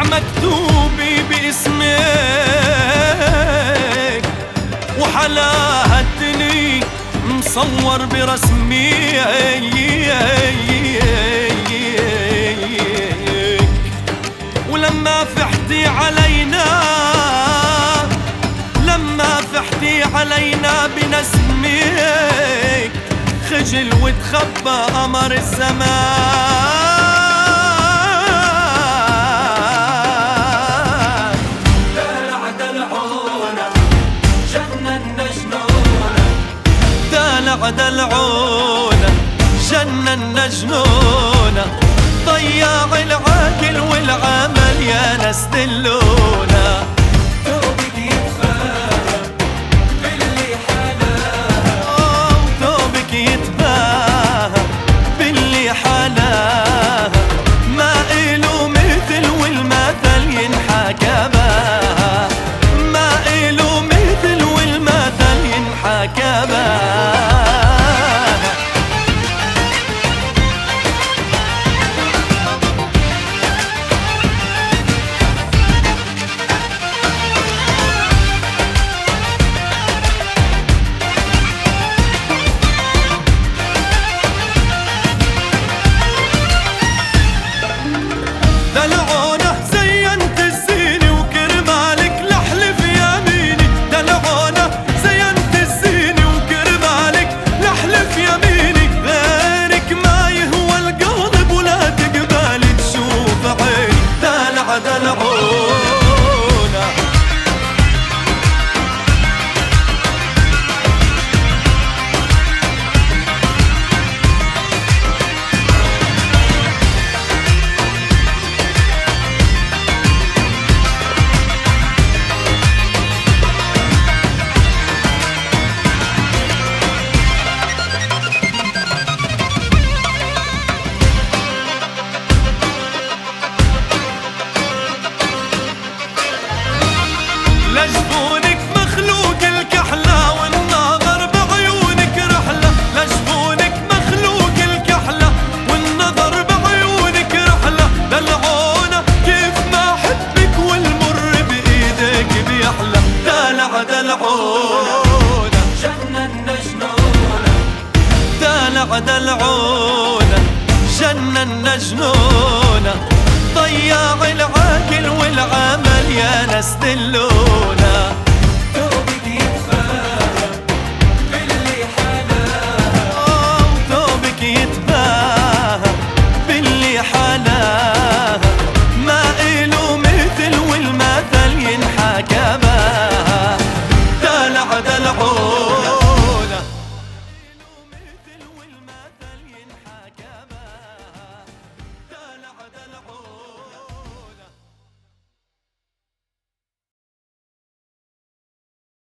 مكتوبي باسمك، وحلاها الدني مصور برسمي. ولما فحتي علينا بنسمك، خجل وتخبى قمر الزمان. دلع دلعونا جننا جنونا، دلع دلعونا جننا جنونا، ضياع العاقل والعمل يا ناس دلونا. ثوبك يتفاهى باللي حلاها، ثوبك يتباهى باللي حلاها، ما إله مثل والمثل ينحكى بها، ما إله مثل والمثل ينحكى بها. دلعونا زينت الزيني وكرمالك لحلف يميني، دلعونا زينت الزيني وكرمالك لحلف يميني، غيرك ما يهوى القلب ولا تقبل تشوف عيني. دلع دلعونا لجفونك مخلوق الكحلة والنظر بعيونك رحلة، لجفونك مخلوق الكحلة والنظر بعيونك رحلة. دلعونا كيف ما حبك والمر بإيدك بيحلى. دلع دلعونا جننا جنونا، دلع دلعونا جننا جنونا، ضياع العاقل والعمل يا ناس دلونا.